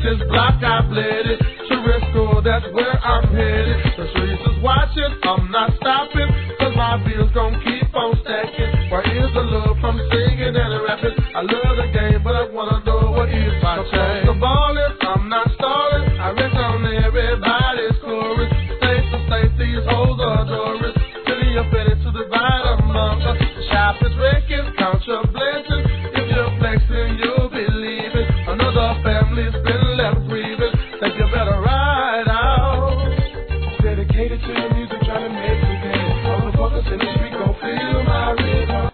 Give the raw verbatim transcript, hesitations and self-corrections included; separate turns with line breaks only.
this block, I bled it. Charisco, that's where I'm headed. The streets is watching, I'm not stopping, cause my bills gon' keep on stacking. Where is the love from singing and rapping? I love the game, but I wanna know what is my change. The ballin', I'm not stalling, I rest on everybody's chorus. State to state, these hoes are adorous. Filling your belly to divide among us. The shop is wrecking, count your blessings. If you're flexing, you'll be leaving. Another family's been left grieving. Think you better ride out. Dedicated to the music